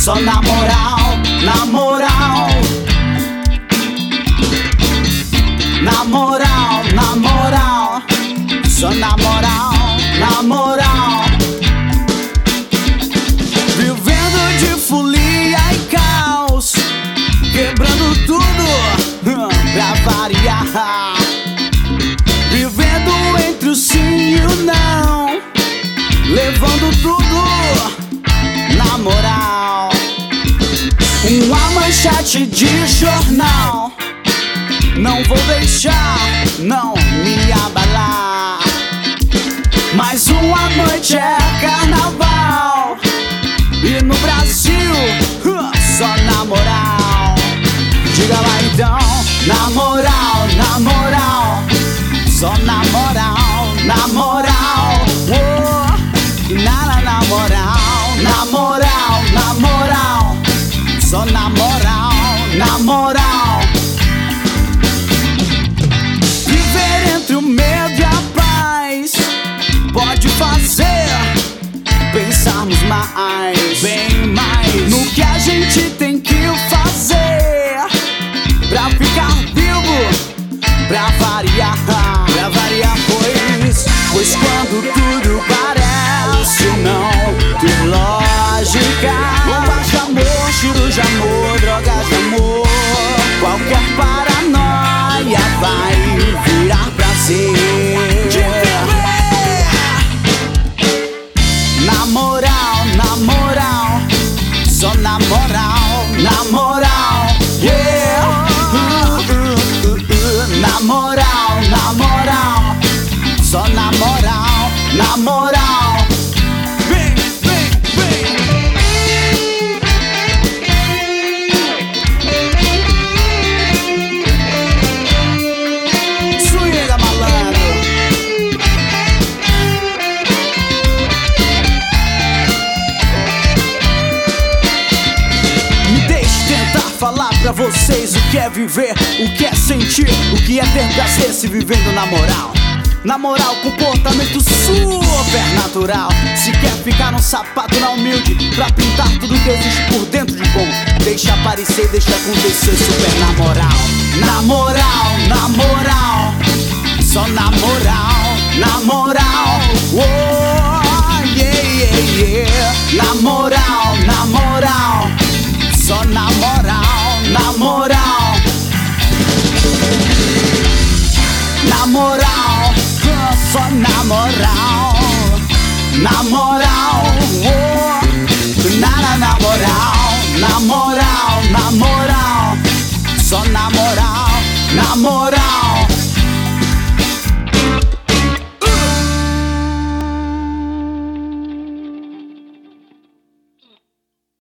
só na moral, na moral. Na moral, na moral, só na moral, na moral. Vivendo de folia e caos, quebrando tudo pra variar. Vivendo entre o sim e o não, levando tudo na moral. Uma manchete de jornal, não vou deixar, não me abalar. Mais uma noite é carnaval, e no Brasil, só na moral. Diga lá então, na moral, na moral, só na moral, na moral. Oh, na moral, na moral, na moral, só na moral, na moral. Viver entre o medo e a paz pode fazer pensarmos mais, bem mais, no que a gente tem que fazer pra ficar vivo, pra variar, pois quando tudo parece não ter lógica, bombas de amor, tiros de amor, drogas de amor, qualquer paranoia vai virar prazer. Na moral, na moral, só na moral, na moral, yeah. Na moral, na moral, só na moral, na moral. Vem, vem, vem. Swinga, malandro. Me deixe tentar falar pra vocês o que é viver, o que é sentir, o que é ter prazer se vivendo na moral. Na moral, comportamento super natural. Se quer ficar no sapato na humilde, pra pintar tudo que existe por dentro de bom, deixa aparecer, deixa acontecer super na moral. Na moral, na moral, só na moral, na moral. Oh, yeah, yeah, yeah. Na moral, na moral, só na moral, na moral. Na moral, só na moral, na moral.